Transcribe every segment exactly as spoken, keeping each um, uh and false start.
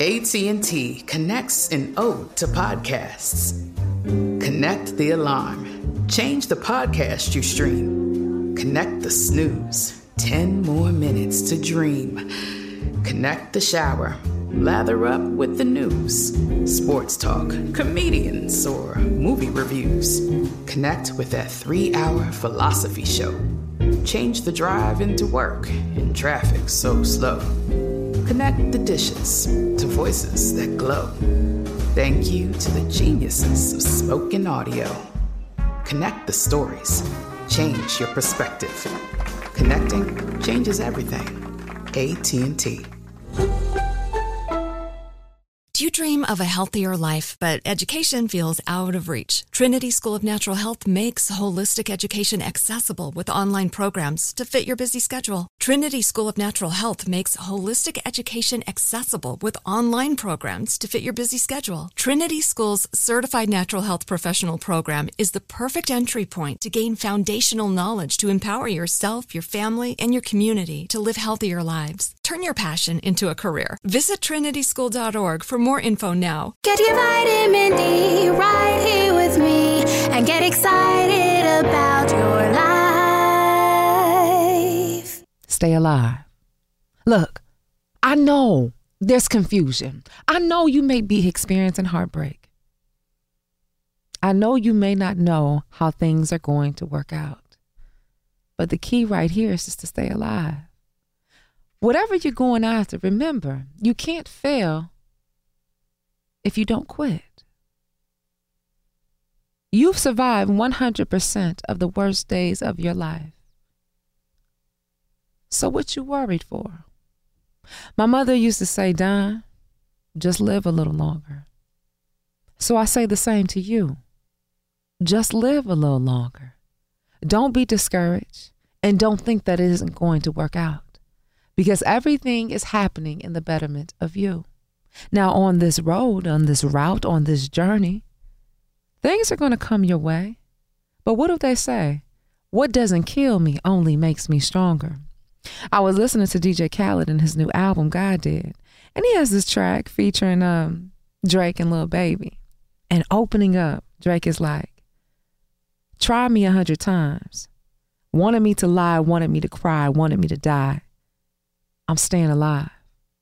A T and T connects an ode to podcasts. Connect the alarm. Change the podcast you stream. Connect the snooze. Ten more minutes to dream. Connect the shower. Lather up with the news. Sports talk, comedians, or movie reviews. Connect with that three-hour philosophy show. Change the drive into work in traffic so slow. Connect the dishes to voices that glow. Thank you to the geniuses of spoken audio. Connect the stories. Change your perspective. Connecting changes everything. A T and T. Do you dream of a healthier life, but education feels out of reach? Trinity School of Natural Health makes holistic education accessible with online programs to fit your busy schedule. Trinity School of Natural Health makes holistic education accessible with online programs to fit your busy schedule. Trinity School's Certified Natural Health Professional Program is the perfect entry point to gain foundational knowledge to empower yourself, your family, and your community to live healthier lives. Turn your passion into a career. Visit trinity school dot org for more info now. Get your vitamin D right here with me and get excited about your life. Stay alive. Look, I know there's confusion. I know you may be experiencing heartbreak. I know you may not know how things are going to work out. But the key right here is just to stay alive. Whatever you're going after, remember, you can't fail if you don't quit. You've survived one hundred percent of the worst days of your life. So what you worried for? My mother used to say, Don, just live a little longer. So I say the same to you. Just live a little longer. Don't be discouraged and don't think that it isn't going to work out. Because everything is happening in the betterment of you. Now, on this road, on this route, on this journey, things are going to come your way. But what do they say? What doesn't kill me only makes me stronger. I was listening to D J Khaled and his new album, God Did. And he has this track featuring um, Drake and Lil Baby. And opening up, Drake is like, try me a hundred times. Wanted me to lie, wanted me to cry, wanted me to die. I'm staying alive.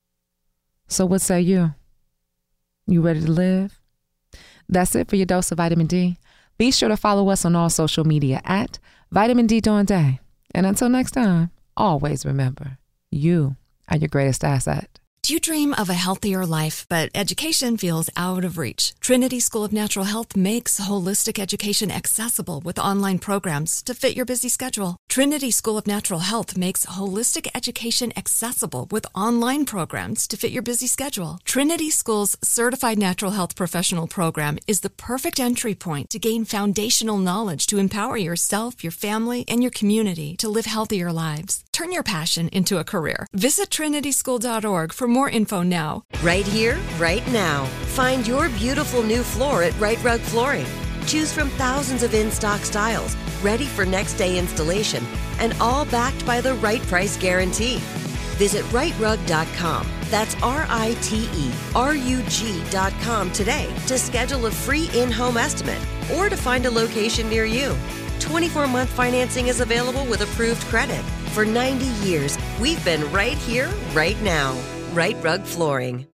So what say you? You ready to live? That's it for your dose of vitamin D. Be sure to follow us on all social media at Vitamin D Dawn Day. And until next time, always remember, you are your greatest asset. Do you dream of a healthier life, but education feels out of reach? Trinity School of Natural Health makes holistic education accessible with online programs to fit your busy schedule. Trinity School of Natural Health makes holistic education accessible with online programs to fit your busy schedule. Trinity School's Certified Natural Health Professional Program is the perfect entry point to gain foundational knowledge to empower yourself, your family, and your community to live healthier lives. Turn your passion into a career. Visit trinity school dot org for more info now. Right here, right now. Find your beautiful new floor at Right Rug Flooring. Choose from thousands of in-stock styles, ready for next day installation, and all backed by the right price guarantee. Visit right rug dot com. That's R I T E R U G dot com today to schedule a free in-home estimate or to find a location near you. twenty-four month financing is available with approved credit. For ninety years, we've been right here, right now. Right Rug Flooring.